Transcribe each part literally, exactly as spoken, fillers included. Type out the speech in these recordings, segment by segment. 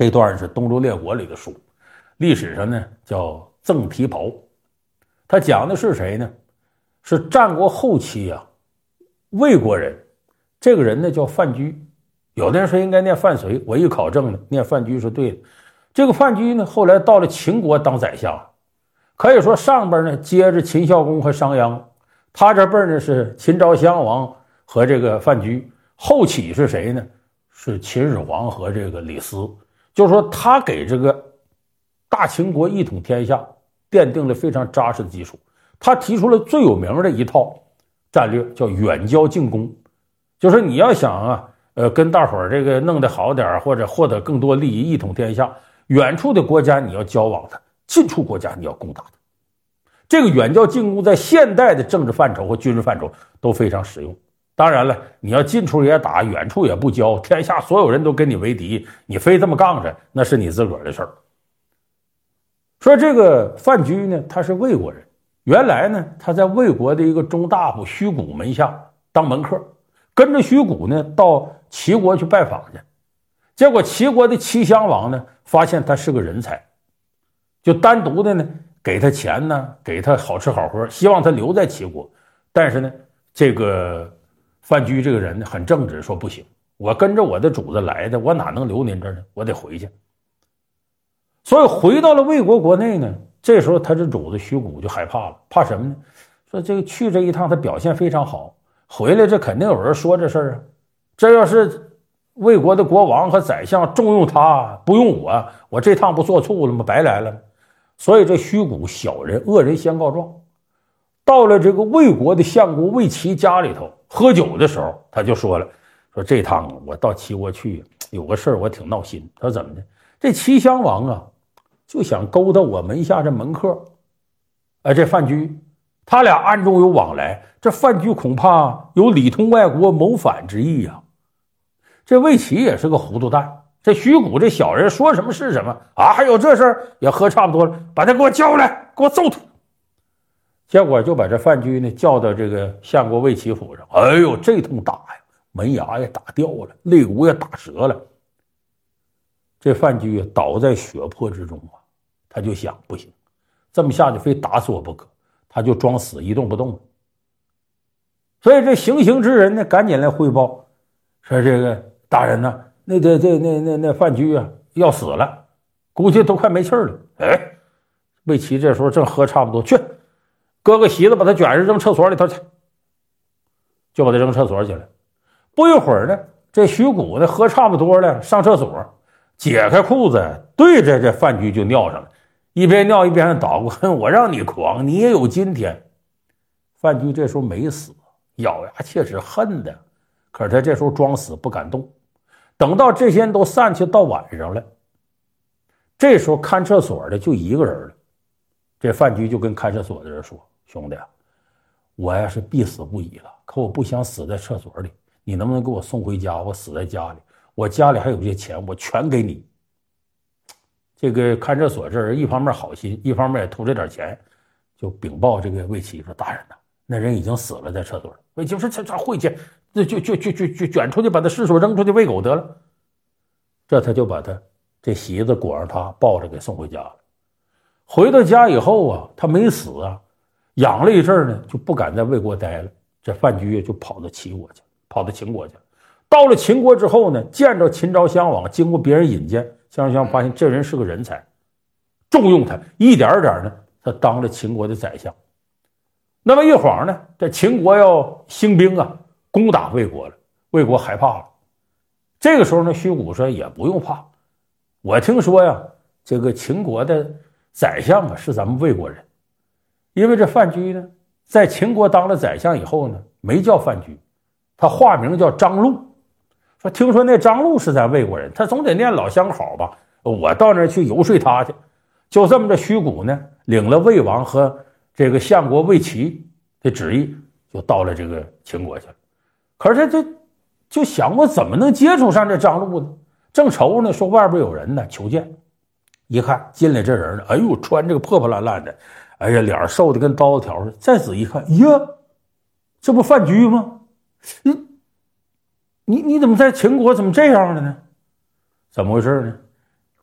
这段是《东周列国》里的书，历史上呢叫赠提袍。他讲的是谁呢？是战国后期啊，魏国人。这个人呢叫范雎，有的人说应该念范睢，我一考证呢，念范雎是对的。这个范雎呢，后来到了秦国当宰相，可以说上边呢接着秦孝公和商鞅，他这辈呢是秦昭襄王和这个范雎，后起是谁呢？是秦始皇和这个李斯。就是说他给这个大秦国一统天下奠定了非常扎实的基础。他提出了最有名的一套战略，叫远交近攻。就是你要想啊，呃，跟大伙儿这个弄得好点，或者获得更多利益，一统天下，远处的国家你要交往它，近处国家你要攻打它。这个远交近攻在现代的政治范畴和军事范畴都非常实用。当然了，你要近处也打，远处也不交，天下所有人都跟你为敌，你非这么杠着，那是你自个儿的事儿。说这个范雎呢，他是魏国人，原来呢他在魏国的一个中大夫虚谷门下当门客，跟着虚谷呢到齐国去拜访去。结果齐国的齐襄王呢发现他是个人才，就单独的呢给他钱呢，给他好吃好喝，希望他留在齐国。但是呢这个范雎这个人呢很正直，说不行，我跟着我的主子来的，我哪能留您这儿呢？我得回去。所以回到了魏国国内呢，这时候他这主子虚谷就害怕了，怕什么呢？说这个去这一趟他表现非常好，回来这肯定有人说这事儿啊，这要是魏国的国王和宰相重用他，不用我，我这趟不做醋了吗？白来了吗？所以这虚谷小人恶人先告状，到了这个魏国的相国魏齐家里头喝酒的时候，他就说了，说这趟我到齐国去有个事儿我挺闹心。他说怎么的？这齐襄王啊就想勾搭我门下这门客，哎，这范雎，他俩暗中有往来，这范雎恐怕有里通外国谋反之意啊。这魏齐也是个糊涂蛋，这虚谷这小人说什么是什么啊！还有这事儿也喝差不多了，把他给我叫来，给我揍他。结果就把这范雎呢叫到这个相国魏齐府上，哎呦，这通打呀，门牙也打掉了，肋骨也打折了。这范雎倒在血泊之中啊，他就想不行，这么下去非打死我不可，他就装死一动不动。所以这行刑之人呢赶紧来汇报，说这个大人呢，那这这那那那范雎啊要死了，估计都快没气儿了。哎，魏齐这时候正喝差不多，去搁个席子把他卷着扔厕所里头去，就把他扔厕所去了。不一会儿呢，这徐谷呢喝差不多了，上厕所解开裤子对着这范雎就尿上了，一边尿一边捣鼓，我让你狂你也有今天。范雎这时候没死，咬牙切齿恨的，可是他这时候装死不敢动。等到这些人都散去，到晚上了，这时候看厕所的就一个人了。这范雎就跟看厕所的人说，兄弟，我呀是必死不已了，可我不想死在厕所里，你能不能给我送回家？我死在家里，我家里还有些钱，我全给你。这个看厕所这人一方面好心，一方面也图这点钱，就禀报这个魏齐说，大人呐，那人已经死了在厕所里。魏齐说这这晦气，就就就就就就卷出去，把他尸首扔出去喂狗得了。这他就把他这席子裹上他，抱着给送回家了。回到家以后啊，他没死啊，养了一阵呢，就不敢在魏国待了。这范雎就跑到齐国去，跑到秦国去了。到了秦国之后呢，见着秦昭襄王，经过别人引荐，襄襄发现这人是个人才，重用他，一点点呢，他当了秦国的宰相。那么一晃呢，这秦国要兴兵啊，攻打魏国了。魏国害怕了。这个时候呢，虚谷说也不用怕，我听说呀，这个秦国的宰相啊是咱们魏国人。因为这范雎呢，在秦国当了宰相以后呢，没叫范雎，他化名叫张禄。说听说那张禄是咱魏国人，他总得念老相好吧，我到那儿去游说他去。就这么着，虚谷呢领了魏王和这个相国魏齐的旨意，就到了这个秦国去了。可是这就想我怎么能接触上这张禄呢？正愁呢，说外边有人呢求见。一看进来这人呢，哎呦，穿这个破破烂烂的，哎呀，脸瘦的跟刀子条似的。再仔细一看，呀，这不范雎吗？你你你怎么在秦国怎么这样了呢？怎么回事呢？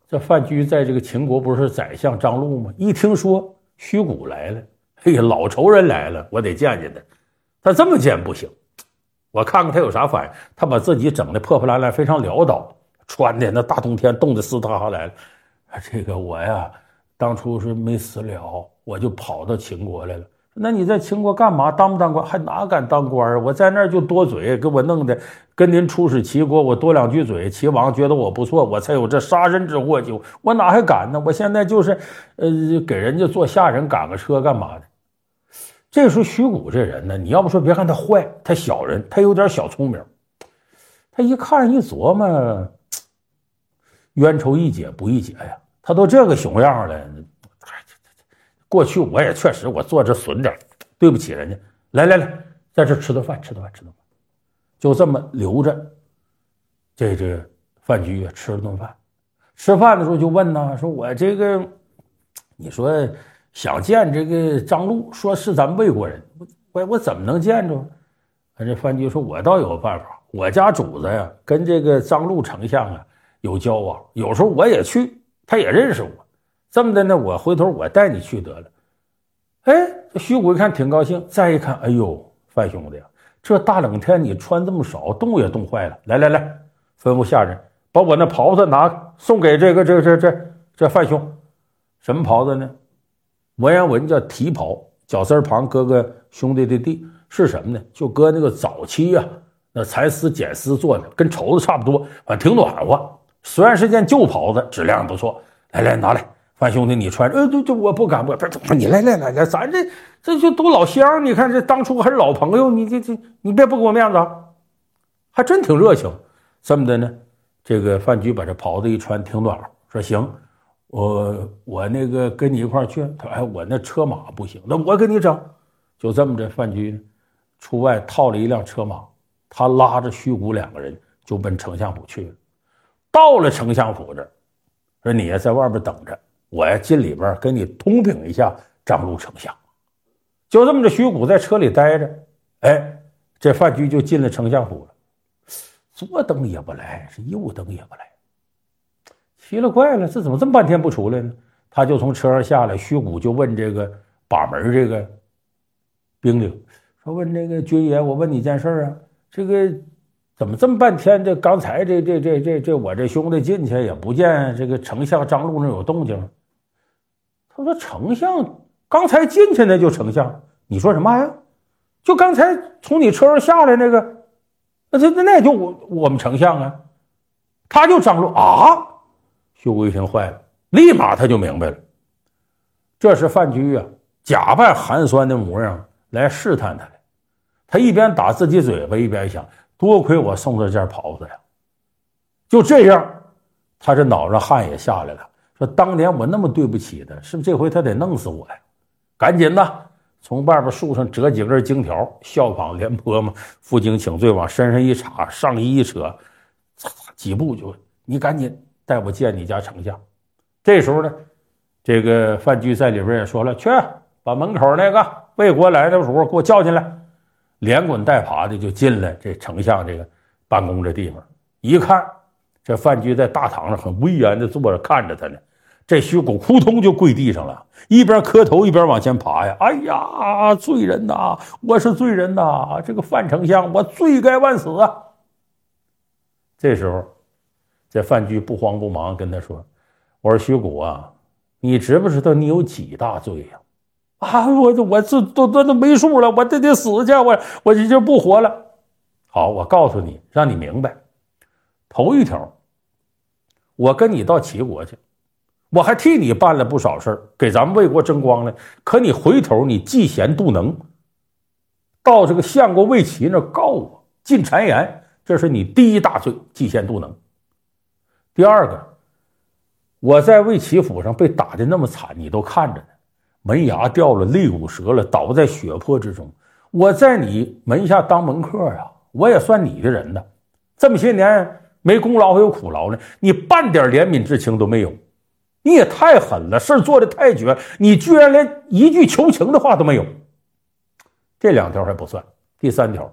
这范雎在这个秦国不是宰相张禄吗？一听说虚谷来了，哎呀，老仇人来了，我得见见他。他这么见不行，我看看他有啥反应。他把自己整的破破烂烂，非常潦倒，穿的那大冬天冻得湿哒哈来了。这个我呀，当初是没死了，我就跑到秦国来了。那你在秦国干嘛？当不当官？还哪敢当官啊？我在那儿就多嘴，给我弄的跟您出使齐国，我多两句嘴，齐王觉得我不错，我才有这杀人之祸就，我哪还敢呢？我现在就是，呃，给人家做下人赶个车干嘛的？这时候虚谷这人呢，你要不说别看他坏，他小人，他有点小聪明。他一看一琢磨，冤仇易解不易解呀，他都这个熊样了。过去我也确实我做这损点，对不起人家。来来来，在这吃顿饭，吃顿饭，吃顿饭，就这么留着。这这范雎啊，吃了顿饭。吃饭的时候就问呢，说我这个，你说想见这个张禄，说是咱们魏国人，我我怎么能见着？这范雎说，我倒有办法，我家主子呀，跟这个张禄丞相啊有交往，有时候我也去，他也认识我。这么的呢，我回头我带你去得了。哎，虚谷一看挺高兴，再一看，哎呦，范兄弟啊，这大冷天你穿这么少，冻也冻坏了。来来来，吩咐下人把我那袍子拿送给这个这这这这范兄。什么袍子呢？文言文叫提袍，绞丝旁搁个兄弟的弟，是什么呢？就搁那个早期啊，那裁丝剪丝做的，跟绸子差不多，反正挺暖和。虽然是件旧袍子，质量不错。来来，拿来。范兄弟，你穿，呃，这这我不敢，不，不是，你来来来来，咱这这就都老乡，你看这当初还是老朋友，你这这你别不给我面子啊，还真挺热情。这么的呢，这个范雎把这袍子一穿，挺暖和，说行，我我那个跟你一块去。他说，哎，我那车马不行，那我给你整。就这么着，范雎呢出外套了一辆车马，他拉着虚谷两个人就奔丞相府去了。到了丞相府这儿，说你也在外边等着。我要进里边跟你通禀一下张禄丞相。就这么着，虚谷在车里待着，哎，这范雎就进了丞相府了。左等也不来，是右等也不来，奇了怪了，这怎么这么半天不出来呢？他就从车上下来，虚谷就问这个把门这个兵领，说问这个军爷，我问你一件事啊，这个怎么这么半天？这刚才这这这这这我这兄弟进去也不见这个丞相张禄那有动静。他说丞相刚才进去那就丞相，你说什么呀？就刚才从你车上下来那个，那这那就我我们丞相啊，他就张禄啊。虚谷一听坏了，立马他就明白了，这是范雎啊假扮寒酸的模样来试探他来。他一边打自己嘴巴一边想，多亏我送这件袍子呀。就这样，他这脑上汗也下来了，说当年我那么对不起他，是不是这回他得弄死我呀？赶紧的从外边树上折几根荆条，效仿廉颇嘛，负荆请罪，往身上一插，上衣一扯，几步就你赶紧带我见你家丞相。这时候呢，这个范雎在里边也说了，去把门口那个魏国来的时候给我叫进来，连滚带爬的就进了这丞相这个办公这地方。一看这范雎在大堂上很威严的坐着看着他呢，这虚谷扑通就跪地上了，一边磕头一边往前爬呀，哎呀，罪人呐，我是罪人呐，这个范丞相我罪该万死啊。这时候这范雎不慌不忙跟他说，我说虚谷啊，你知不知道你有几大罪呀？啊，我我这都都都没数了，我这得死去，我我这就不活了。好，我告诉你，让你明白。头一条，我跟你到齐国去，我还替你办了不少事儿，给咱们魏国争光了。可你回头你嫉贤妒能，到这个相国魏齐那告我进谗言，这是你第一大罪，嫉贤妒能。第二个，我在魏齐府上被打得那么惨，你都看着呢，门牙掉了，肋骨折了，倒在血泊之中。我在你门下当门客啊，我也算你的人呢。这么些年没功劳还有苦劳呢，你半点怜悯之情都没有，你也太狠了，事做得太绝，你居然连一句求情的话都没有。这两条还不算，第三条，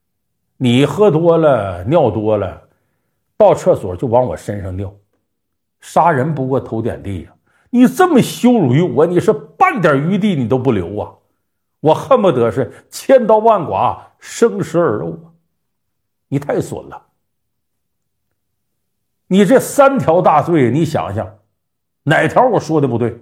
你喝多了尿多了，到厕所就往我身上尿， 杀人不过头点地呀、啊！你这么羞辱于我，你是半点余地你都不留啊！我恨不得是千刀万剐，生食而肉啊！你太损了！你这三条大罪，你想想，哪条我说的不对？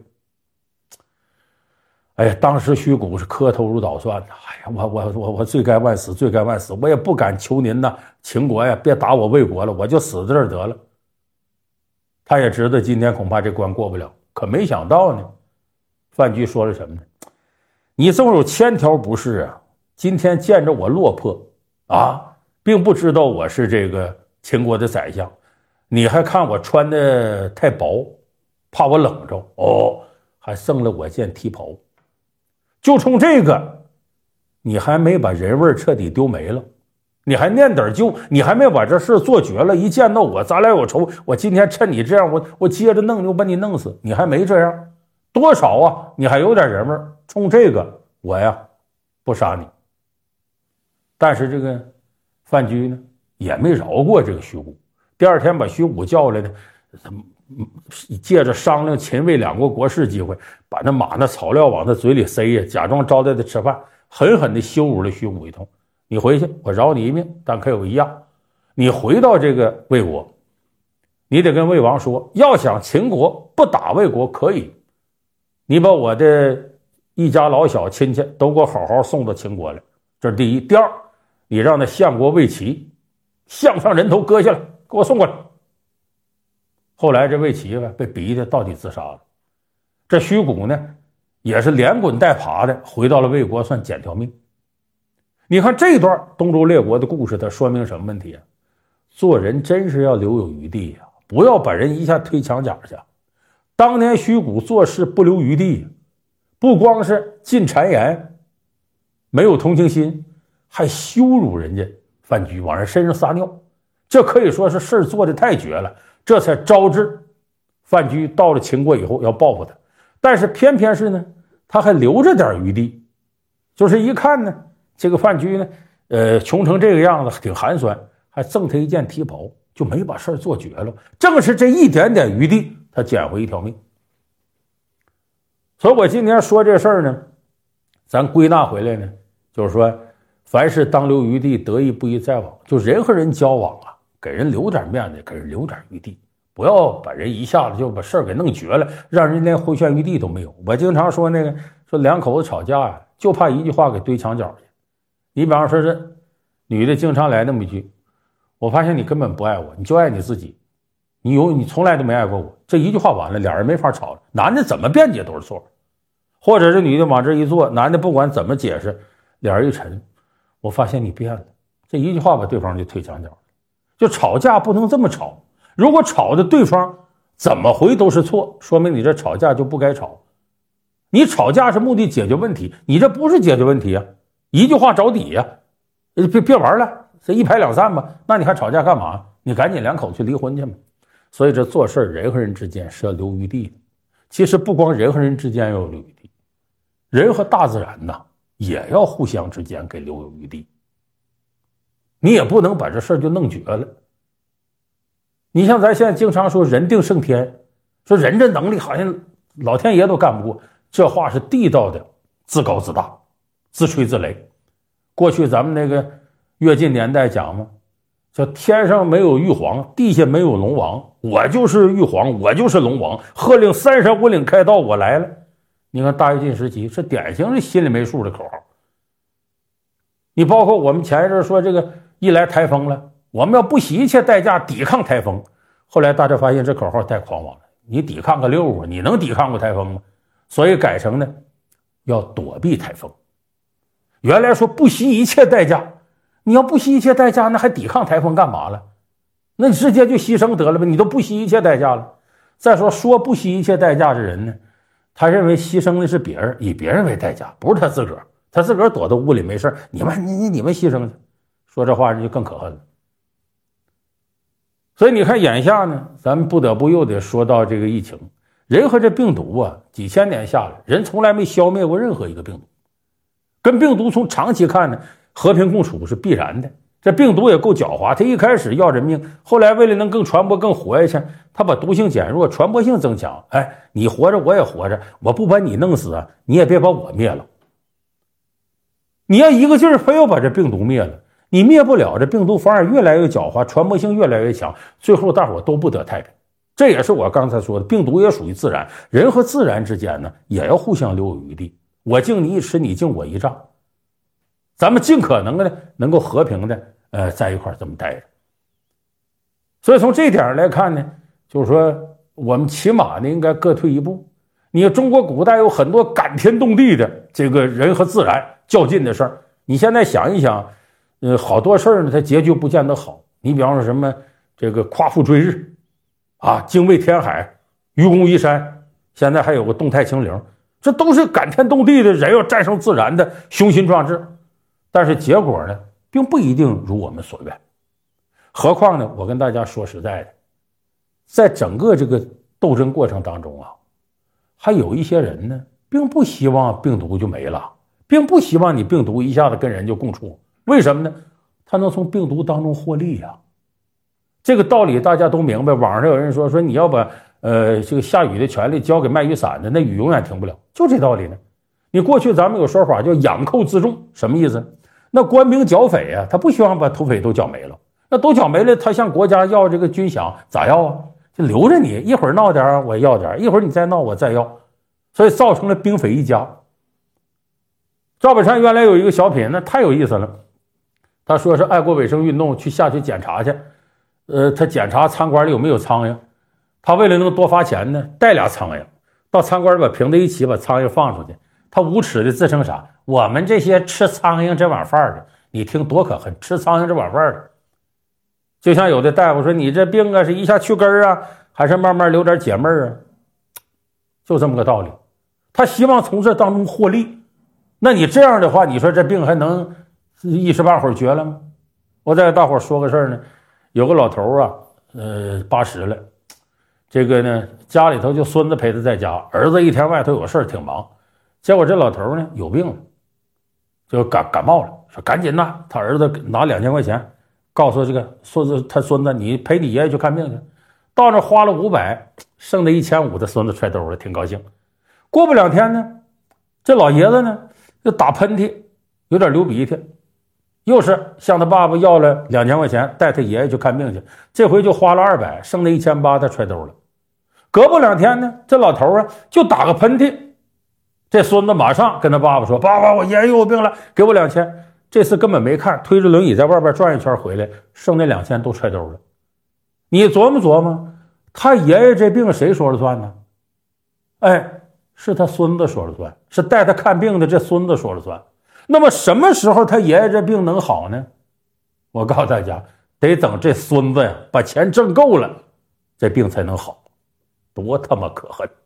哎呀，当时虚谷是磕头如捣蒜的。哎呀，我我我我罪该万死，罪该万死！我也不敢求您呐，秦国呀，别打我魏国了，我就死在这儿得了。他也知道今天恐怕这关过不了，可没想到呢，范雎说了什么呢？你纵有千条不是啊，今天见着我落魄啊，并不知道我是这个秦国的宰相，你还看我穿的太薄，怕我冷着哦，还送了我件提袍。就冲这个，你还没把人味彻底丢没了，你还念点旧，你还没把这事做绝了。一见到我，咱俩有仇，我今天趁你这样，我我接着弄就把你弄死，你还没这样，多少啊？你还有点人味，冲这个我呀不杀你。但是这个范雎呢也没饶过这个虚谷，第二天把虚谷叫来呢，借着商量秦魏两国国事机会，把那马那草料往他嘴里塞呀，假装招待他吃饭，狠狠地羞辱了虚谷一通。你回去，我饶你一命，但可有一样，你回到这个魏国，你得跟魏王说，要想秦国不打魏国可以，你把我的一家老小亲戚都给我好好送到秦国来，这是第一。第二，你让那相国魏齐项上人头割下来，给我送过来。后来这魏齐吧被逼的到底自杀了，这虚谷呢也是连滚带爬的回到了魏国，算捡条命。你看这段东周列国的故事，它说明什么问题啊？做人真是要留有余地呀、啊，不要把人一下推墙角去。当年虚谷做事不留余地，不光是进谗言，没有同情心，还羞辱人家范雎，往人身上撒尿，这可以说是事儿做得太绝了，这才招致范雎到了秦国以后要报复他。但是偏偏是呢，他还留着点余地，就是一看呢，这个范雎呢，呃，穷成这个样子，挺寒酸，还赠他一件提袍，就没把事儿做绝了。正是这一点点余地，他捡回一条命。所以我今天说这事儿呢，咱归纳回来呢，就是说，凡事当留余地，得意不宜再往。就人和人交往啊，给人留点面子，给人留点余地，不要把人一下子就把事儿给弄绝了，让人连回旋余地都没有。我经常说那个，说两口子吵架呀、啊，就怕一句话给堆墙角去。你比方说是女的经常来那么一句，我发现你根本不爱我，你就爱你自己，你有你从来都没爱过我。这一句话完了，俩人没法吵了，男的怎么辩解都是错。或者是女的往这一坐，男的不管怎么解释，俩人一沉，我发现你变了，这一句话把对方就推墙角了。就吵架不能这么吵，如果吵的对方怎么回都是错，说明你这吵架就不该吵。你吵架是目的解决问题，你这不是解决问题啊，一句话着底呀、啊，别别玩了，这一拍两散吧，那你还吵架干嘛？你赶紧两口去离婚去嘛。所以这做事人和人之间是要留余地的。其实不光人和人之间要有留余地，人和大自然呐也要互相之间给留有余地。你也不能把这事就弄绝了。你像咱现在经常说人定胜天，说人这能力好像老天爷都干不过，这话是地道的自高自大，自吹自擂。过去咱们那个跃进年代讲嘛，叫天上没有玉皇，地下没有龙王，我就是玉皇，我就是龙王，喝令三山五岭开道，我来了。你看大跃进时期是典型的心里没数的口号。你包括我们前一阵说这个一来台风了，我们要不惜一切代价抵抗台风，后来大家发现这口号太狂妄了，你抵抗个六啊，你能抵抗过台风吗？所以改成呢要躲避台风。原来说不惜一切代价，你要不惜一切代价，那还抵抗台风干嘛了？那你直接就牺牲得了呗，你都不惜一切代价了。再说说不惜一切代价的人呢，他认为牺牲的是别人，以别人为代价，不是他自个儿，他自个儿躲到屋里没事，你们你你你们牺牲去，说这话人就更可恨了。所以你看眼下呢，咱们不得不又得说到这个疫情，人和这病毒啊，几千年下来，人从来没消灭过任何一个病毒，跟病毒从长期看呢，和平共处是必然的。 这病毒也够狡猾，他一开始要人命，后来为了能更传播更活下去，他把毒性减弱，传播性增强。哎，你活着我也活着，我不把你弄死啊，你也别把我灭了。你要一个劲儿非要把这病毒灭了，你灭不了，这病毒反而越来越狡猾，传播性越来越强，最后大伙都不得太平。这也是我刚才说的，病毒也属于自然，人和自然之间呢也要互相留有余地，我敬你一尺，你敬我一丈，咱们尽可能的能够和平的呃在一块这么待着。所以从这点来看呢，就是说我们起码呢应该各退一步。你看中国古代有很多感天动地的这个人和自然较劲的事儿，你现在想一想，呃，好多事儿呢它结局不见得好。你比方说什么这个夸父追日啊，精卫填海，愚公移山，现在还有个动态清零，这都是感天动地的人要战胜自然的雄心壮志。但是结果呢并不一定如我们所愿。何况呢，我跟大家说实在的，在整个这个斗争过程当中啊，还有一些人呢并不希望病毒就没了，并不希望你病毒一下子跟人就共处。为什么呢？他能从病毒当中获利呀、啊。这个道理大家都明白。网上有人说说你要把呃这个下雨的权利交给卖雨伞的，那雨永远停不了，就这道理呢。你过去咱们有说法叫养寇自重，什么意思？那官兵剿匪啊，他不希望把土匪都剿没了，那都剿没了，他向国家要这个军饷咋要啊？就留着你，一会儿闹点我要点，一会儿你再闹我再要，所以造成了兵匪一家。赵本山原来有一个小品，那太有意思了。他说是爱国卫生运动去下去检查去，呃，他检查餐馆里有没有苍蝇，他为了能多发钱呢，带俩苍蝇到餐馆里把瓶子一起把苍蝇放出去。他无耻的自称啥？我们这些吃苍蝇这碗饭的，你听多可恨，吃苍蝇这碗饭的。就像有的大夫说你这病啊是一下去根啊，还是慢慢留点解闷啊，就这么个道理。他希望从这当中获利，那你这样的话，你说这病还能一时半会儿绝了吗？我再给大伙说个事儿呢，有个老头啊，呃，八十了，这个呢家里头就孙子陪他在家，儿子一天外头有事挺忙，结果这老头呢有病了，就感感冒了，说赶紧呐，他儿子拿两千块钱，告诉这个孙子他孙子你陪你爷爷去看病去，到那花了五百，剩的一千五的孙子揣兜了，挺高兴。过不两天呢，这老爷子呢就打喷嚏，有点流鼻涕，又是向他爸爸要了两千块钱，带他爷爷去看病去，这回就花了二百，剩的一千八他揣兜了。隔不两天呢，这老头啊就打个喷嚏，这孙子马上跟他爸爸说：“爸爸，我爷爷又有病了，给我两千。”这次根本没看，推着轮椅在外边转一圈回来，剩那两千都揣兜了。你琢磨琢磨，他爷爷这病谁说了算呢？哎，是他孙子说了算，是带他看病的这孙子说了算。那么什么时候他爷爷这病能好呢？我告诉大家，得等这孙子呀把钱挣够了，这病才能好，多他妈可恨。